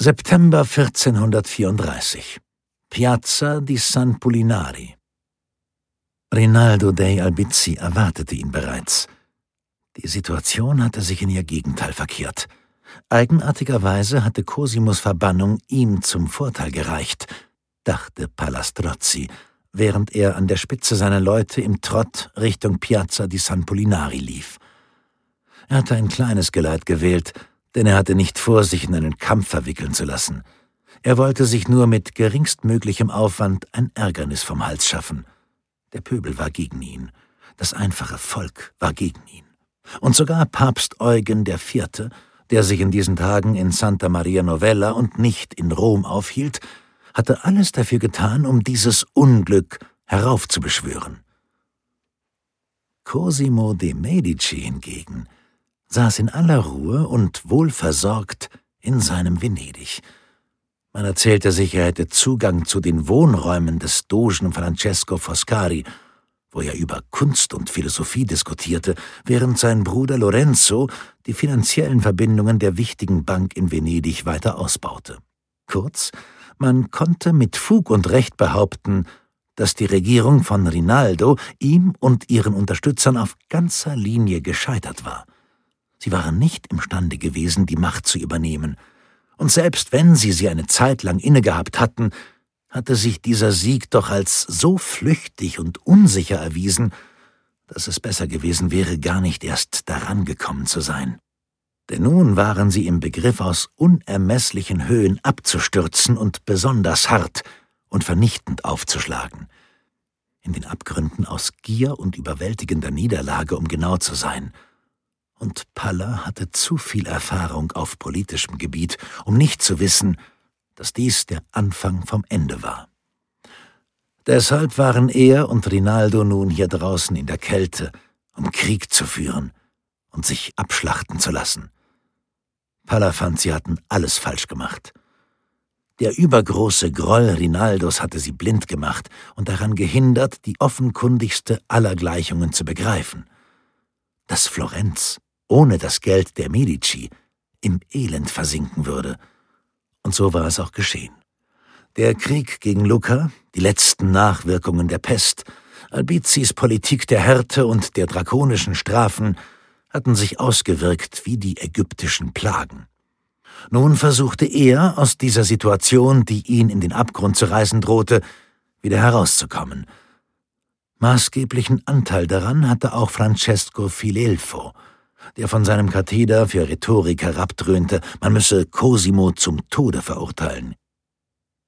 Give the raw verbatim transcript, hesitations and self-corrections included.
September vierzehnhundertvierunddreißig. Piazza di San Pulinari. Rinaldo dei Albizzi erwartete ihn bereits. Die Situation hatte sich in ihr Gegenteil verkehrt. Eigenartigerweise hatte Cosimos Verbannung ihm zum Vorteil gereicht, dachte Palastrozzi, während er an der Spitze seiner Leute im Trott Richtung Piazza di San Pulinari lief. Er hatte ein kleines Geleit gewählt, denn er hatte nicht vor, sich in einen Kampf verwickeln zu lassen. Er wollte sich nur mit geringstmöglichem Aufwand ein Ärgernis vom Hals schaffen. Der Pöbel war gegen ihn, das einfache Volk war gegen ihn. Und sogar Papst Eugen der Vierte, der sich in diesen Tagen in Santa Maria Novella und nicht in Rom aufhielt, hatte alles dafür getan, um dieses Unglück heraufzubeschwören. Cosimo de' Medici hingegen saß in aller Ruhe und wohlversorgt in seinem Venedig. Man erzählte sich, er hätte Zugang zu den Wohnräumen des Dogen Francesco Foscari, wo er über Kunst und Philosophie diskutierte, während sein Bruder Lorenzo die finanziellen Verbindungen der wichtigen Bank in Venedig weiter ausbaute. Kurz, man konnte mit Fug und Recht behaupten, dass die Regierung von Rinaldo ihm und ihren Unterstützern auf ganzer Linie gescheitert war. Sie waren nicht imstande gewesen, die Macht zu übernehmen. Und selbst wenn sie sie eine Zeit lang innegehabt hatten, hatte sich dieser Sieg doch als so flüchtig und unsicher erwiesen, dass es besser gewesen wäre, gar nicht erst daran gekommen zu sein. Denn nun waren sie im Begriff, aus unermesslichen Höhen abzustürzen und besonders hart und vernichtend aufzuschlagen. In den Abgründen aus Gier und überwältigender Niederlage, um genau zu sein. Und Palla hatte zu viel Erfahrung auf politischem Gebiet, um nicht zu wissen, dass dies der Anfang vom Ende war. Deshalb waren er und Rinaldo nun hier draußen in der Kälte, um Krieg zu führen und sich abschlachten zu lassen. Palla fand, sie hatten alles falsch gemacht. Der übergroße Groll Rinaldos hatte sie blind gemacht und daran gehindert, die offenkundigste aller Gleichungen zu begreifen. Dass Florenz ohne das Geld der Medici im Elend versinken würde. Und so war es auch geschehen. Der Krieg gegen Lucca, die letzten Nachwirkungen der Pest, Albizzis Politik der Härte und der drakonischen Strafen hatten sich ausgewirkt wie die ägyptischen Plagen. Nun versuchte er, aus dieser Situation, die ihn in den Abgrund zu reißen drohte, wieder herauszukommen. Maßgeblichen Anteil daran hatte auch Francesco Filelfo, der von seinem Katheder für Rhetorik herabdröhnte, man müsse Cosimo zum Tode verurteilen.